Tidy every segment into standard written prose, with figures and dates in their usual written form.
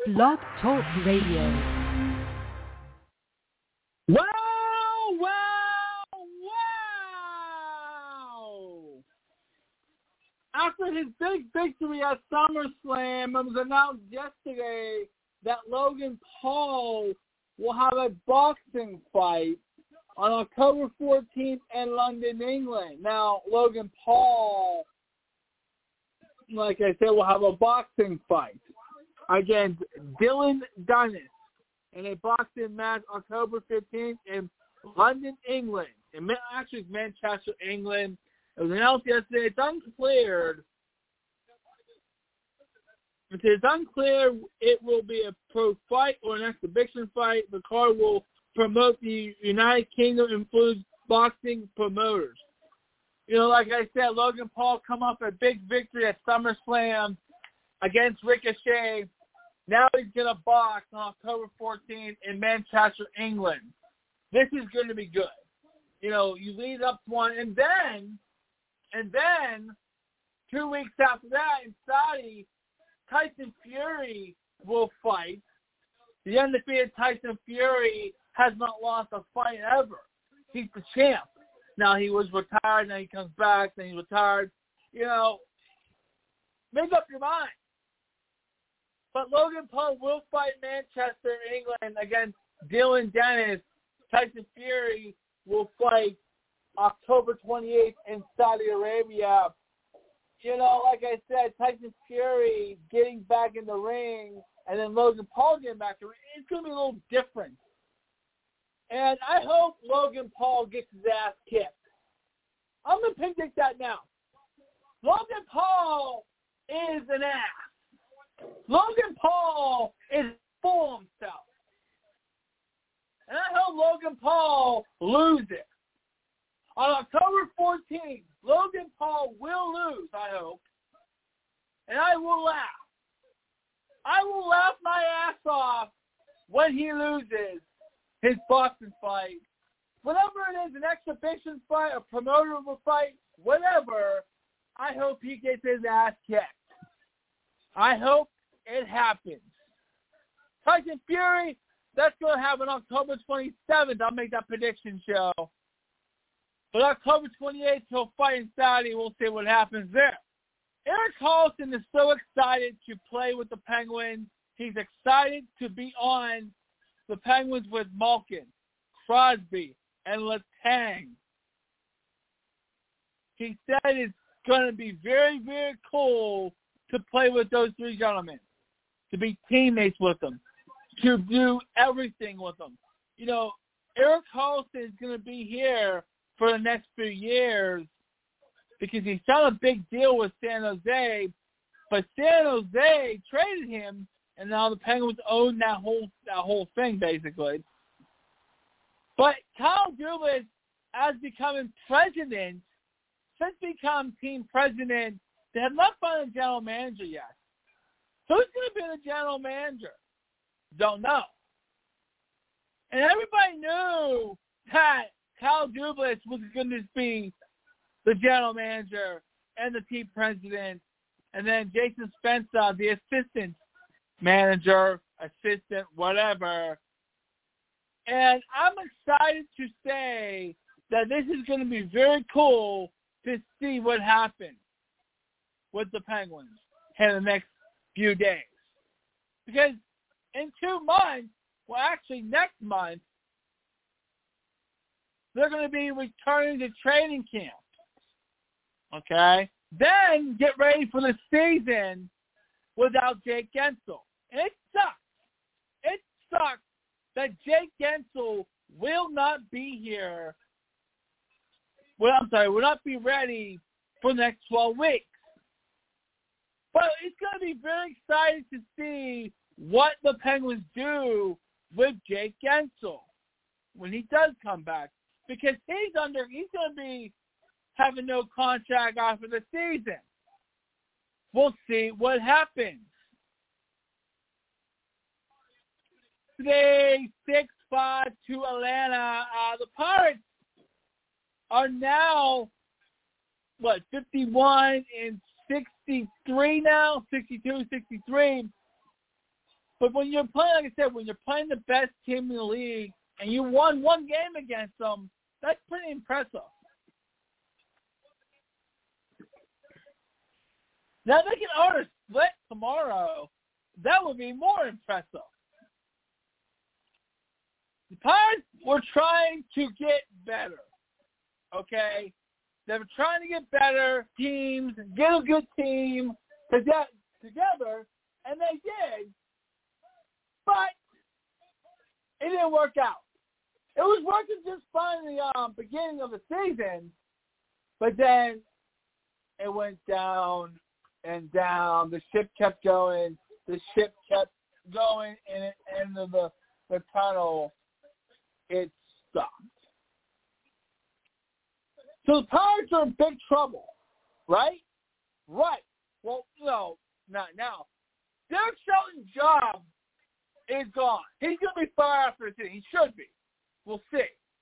Blog Talk Radio. Wow! After his big victory at SummerSlam, it was announced yesterday that Logan Paul will have a boxing fight on October 14th in London, England. Now, Logan Paul, like I said, will have a boxing fight against Dylan Dennis in a boxing match October 15th in London, England. Actually, it's Manchester, England. It was announced yesterday. It's unclear. It's unclear it will be a pro fight or an exhibition fight. The card will promote the United Kingdom influenced boxing promoters. You know, like I said, Logan Paul come off a big victory at SummerSlam against Ricochet. Now he's going to box on October 14th in Manchester, England. This is going to be good. You know, you lead up to one, and then 2 weeks after that in Saudi, Tyson Fury will fight. The undefeated Tyson Fury has not lost a fight ever. He's the champ. Now he was retired, now he comes back, then he's retired. You know, make up your mind. But Logan Paul will fight Manchester, England against Dylan Dennis. Tyson Fury will fight October 28th in Saudi Arabia. You know, like I said, Tyson Fury getting back in the ring and then Logan Paul getting back in the ring, it's going to be a little different. And I hope Logan Paul gets his ass kicked. I'm going to predict that now. Logan Paul is an ass. Logan Paul is full of himself. And I hope Logan Paul loses. On October 14th, Logan Paul will lose, I hope. And I will laugh. I will laugh my ass off when he loses his boxing fight. Whatever it is, an exhibition fight, a promoter fight, whatever, I hope he gets his ass kicked. I hope it happens. Tyson Fury, that's going to happen October 27th. I'll make that prediction show. But October 28th, he'll fight in Saudi. We'll see what happens there. Erik Karlsson is so excited to play with the Penguins. He's excited to be on the Penguins with Malkin, Crosby, and Letang. He said it's going to be very, very cool to play with those three gentlemen, to be teammates with them, to do everything with them. You know, Erik Karlsson is going to be here for the next few years because he's done a big deal with San Jose, but San Jose traded him, and now the Penguins own that whole thing, basically. But Kyle Dubas, as becoming president, since become team president, they have not found a general manager yet. Who's going to be the general manager? Don't know. And everybody knew that Kyle Dubas was going to be the general manager and the team president, and then Jason Spencer, the assistant manager, assistant, whatever. And I'm excited to say that this is going to be very cool to see what happens with the Penguins in the next few days. Because in 2 months, well, actually next month, they're going to be returning to training camp. Okay? Then get ready for the season without Jake Gensel. And it sucks. It sucks that Jake Gensel will not be here. Will not be ready for the next 12 weeks. But it's going to be very exciting to see what the Penguins do with Jake Gensel when he does come back. Because he's going to be having no contract after the season. We'll see what happens. Today, 6-5 to Atlanta. The Pirates are now, 51 and 63 now, 62, 63. But when you're playing, like I said, when you're playing the best team in the league and you won one game against them, that's pretty impressive. Now they can order a split tomorrow. That would be more impressive. The Pirates were trying to get better, okay? They were trying to get better teams, get a good team together, and they did, but it didn't work out. It was working just fine in the beginning of the season, but then it went down and down. The ship kept going. The ship kept going, and at the end of the tunnel, it stopped. So the Pirates are in big trouble, right? Right. Well, no, not now. Derek Shelton's job is gone. He's going to be fired after the season. He should be. We'll see.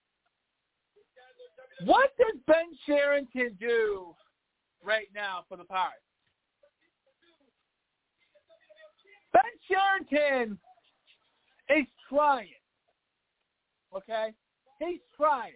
What does Ben Cherington do right now for the Pirates? Ben Cherington is trying. Okay? He's trying.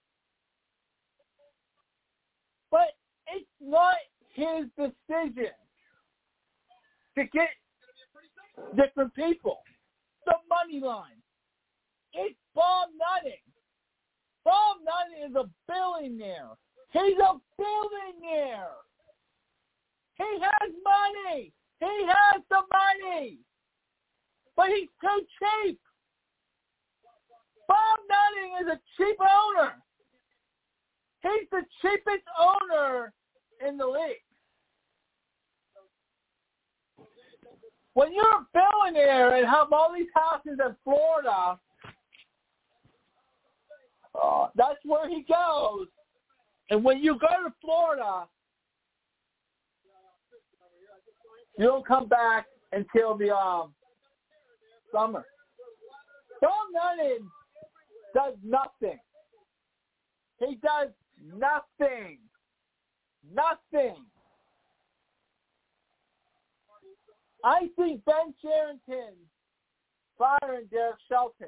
But it's not his decision to get different people. The money line. It's Bob Nutting. Bob Nutting is a billionaire. He's a billionaire. He has money. He has the money. But he's too cheap. Bob Nutting is a cheap owner. He's the cheapest owner in the league. When you're a billionaire and have all these houses in Florida, that's where he goes. And when you go to Florida, you don't come back until the summer. Bob Nutting does nothing. He does nothing. Nothing. I think Ben Cherington firing Derek Shelton.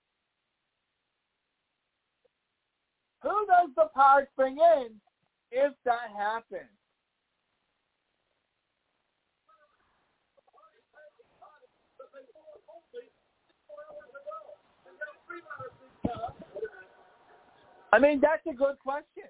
Who does the Pirates bring in if that happens? I mean, that's a good question.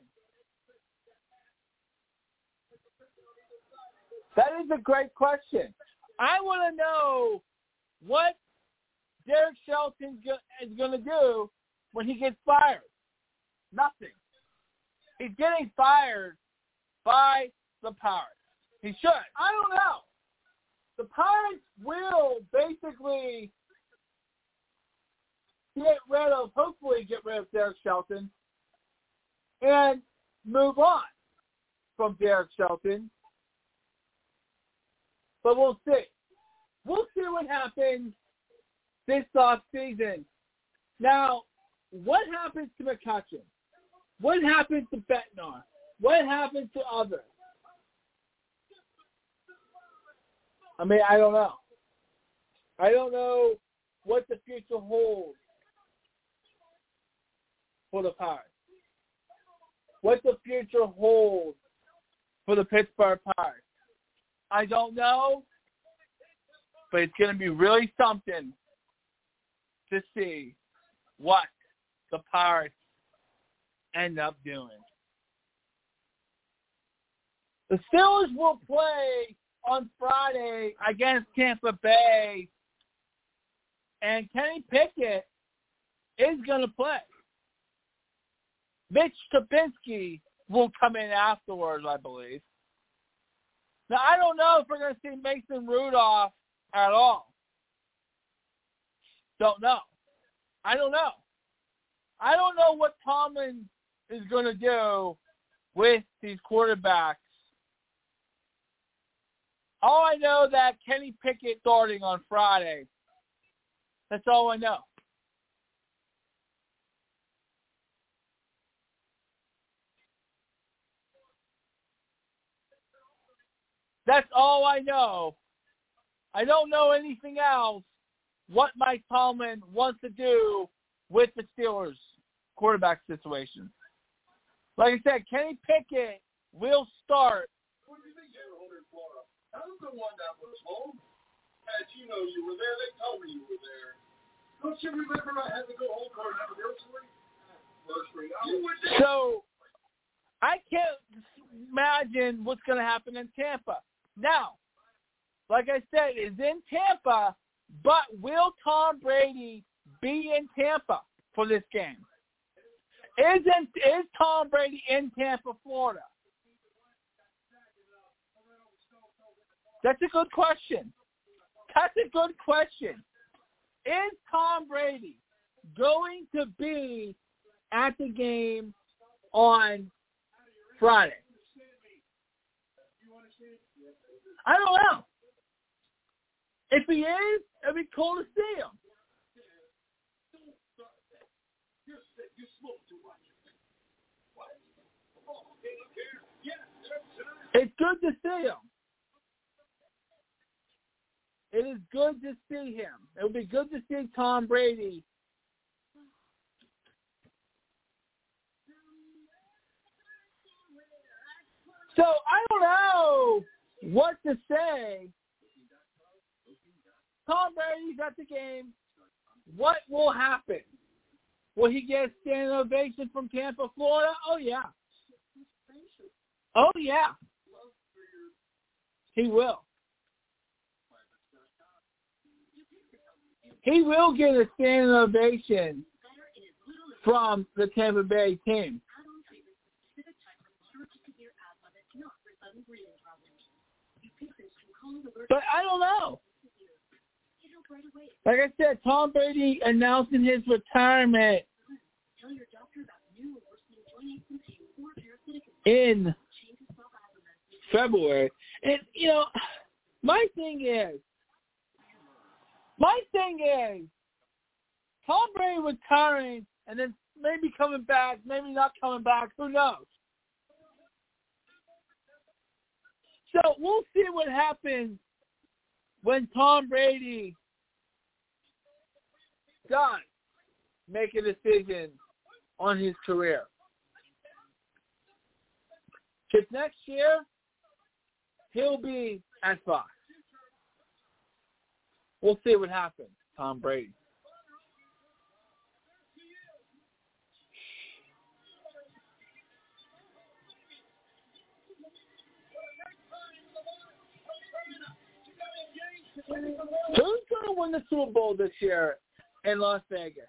That is a great question. I want to know what Derek Shelton is going to do when he gets fired. Nothing. He's getting fired by the Pirates. He should. I don't know. The Pirates will basically hopefully get rid of Derek Shelton and move on from Derek Shelton. But we'll see. We'll see what happens this offseason. Now, what happens to McCutchen? What happens to Bednar? What happens to others? I mean, I don't know. I don't know what the future holds for the Pirates. What the future holds for the Pittsburgh Pirates. I don't know, but it's going to be really something to see what the Pirates end up doing. The Steelers will play on Friday against Tampa Bay, and Kenny Pickett is going to play. Mitch Trubisky will come in afterwards, I believe. Now, I don't know if we're going to see Mason Rudolph at all. Don't know. I don't know. I don't know what Tomlin is going to do with these quarterbacks. All I know that Kenny Pickett starting on Friday. That's all I know. That's all I know. I don't know anything else what Mike Tomlin wants to do with the Steelers quarterback situation. Like I said, Kenny Pickett will start. What do you think you were holding Florida? I was the one that was home. As you know, you were there. They told me you were there. Don't you remember I had to go home for an anniversary? So I can't imagine what's going to happen in Tampa. Now, like I said, it's in Tampa, but will Tom Brady be in Tampa for this game? Is Tom Brady in Tampa, Florida? That's a good question. Is Tom Brady going to be at the game on Friday? I don't know. If he is, it'd be cool to see him. It's good to see him. It is good to see him. It would be good to see Tom Brady. So I don't know what to say. Tom Brady's at the game. What will happen? Will he get a standing ovation from Tampa, Florida? Oh, yeah. Oh, yeah. He will. He will get a standing ovation from the Tampa Bay team. But I don't know. Like I said, Tom Brady announcing his retirement in February. And, my thing is, Tom Brady retiring and then maybe coming back, maybe not coming back, who knows? So we'll see what happens when Tom Brady does make a decision on his career. Because next year, he'll be at Fox. We'll see what happens, Tom Brady. Who's going to win the Super Bowl this year in Las Vegas?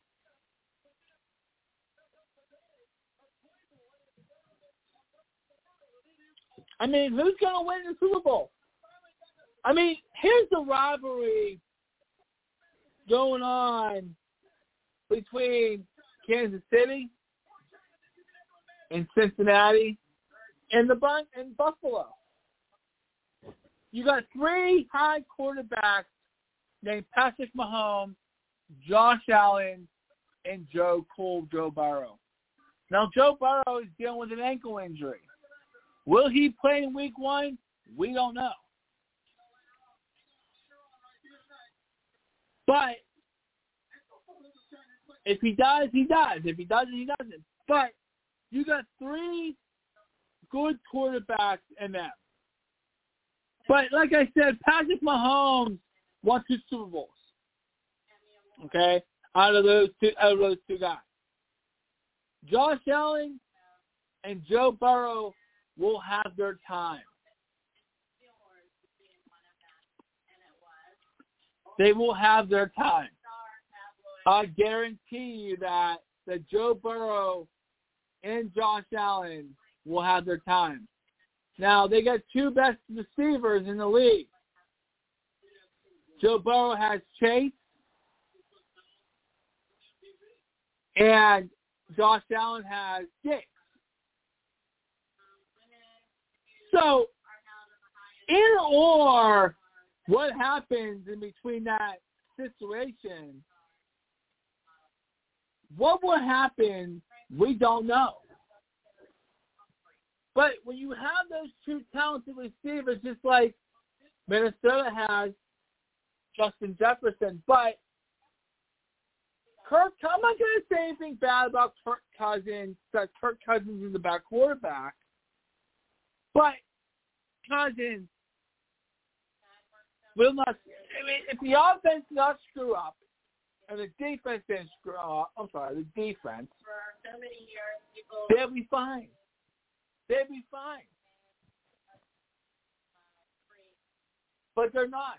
I mean, who's going to win the Super Bowl? I mean, here's the rivalry going on between Kansas City and Cincinnati and Buffalo. You got three high quarterbacks named Patrick Mahomes, Josh Allen, and Joe Burrow. Now, Joe Burrow is dealing with an ankle injury. Will he play in Week 1? We don't know. But if he does, he does. If he doesn't, he doesn't. But you got three good quarterbacks in them. But like I said, Patrick Mahomes won 2 Super Bowls. Okay, out of those two guys, Josh Allen and Joe Burrow will have their time. They will have their time. I guarantee you that Joe Burrow and Josh Allen will have their time. Now, they got 2 best receivers in the league. Joe Burrow has Chase, and Josh Allen has Diggs. So, either or, what happens in between that situation, what will happen, we don't know. But when you have those 2 talented receivers, just like Minnesota has, Justin Jefferson. But I'm not going to say anything bad about Kirk Cousins, that Kirk Cousins is the bad quarterback. But Cousins will not. I mean, if the offense does not screw up, and the defense didn't screw up, the defense, for so many years, they'll be fine. They'll be fine. But they're not.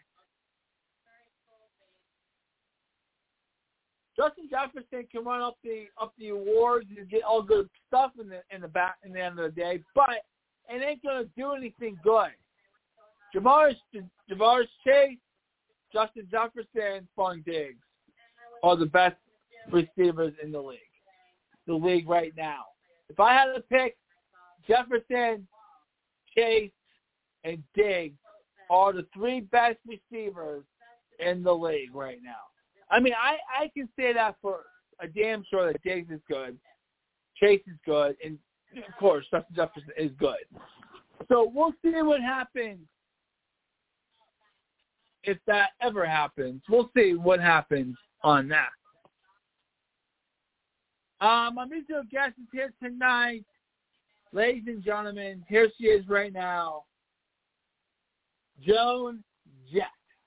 Justin Jefferson can run up the awards and get all good stuff in the end of the day, but it ain't gonna do anything good. Ja'Marr Chase, Justin Jefferson, Stephon Diggs are the best receivers in the league right now. If I had to pick, Jefferson, Chase, and Diggs are the three best receivers in the league right now. I mean, I can say that for a damn sure that Diggs is good, Chase is good, and, of course, Justin Jefferson is good. So we'll see what happens if that ever happens. We'll see what happens on that. My musical guest is here tonight. Ladies and gentlemen, here she is right now, Joan Jett.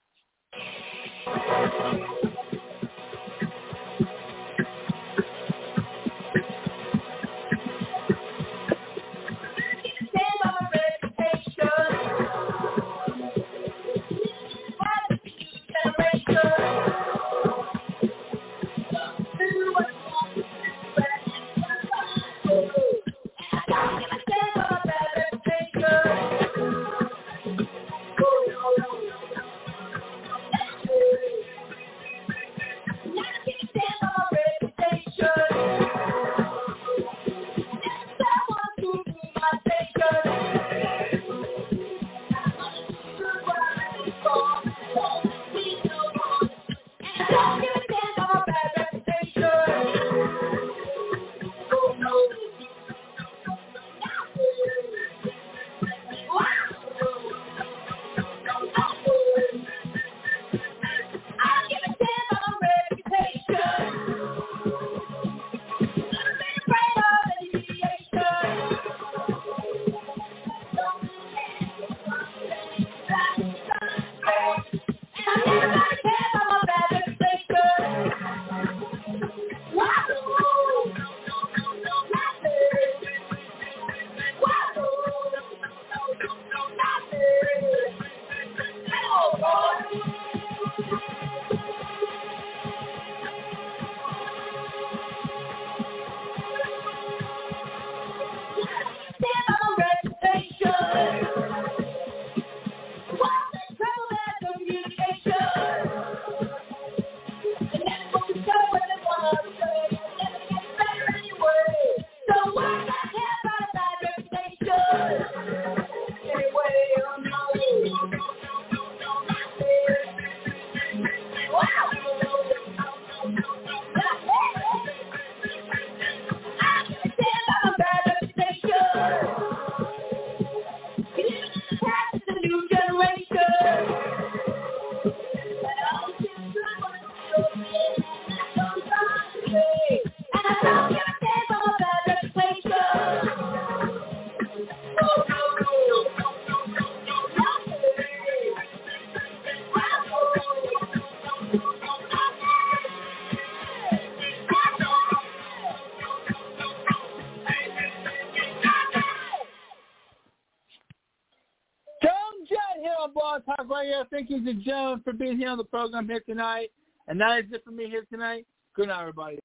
Thank you to Joan for being here on the program here tonight. And that is it for me here tonight. Good night, everybody.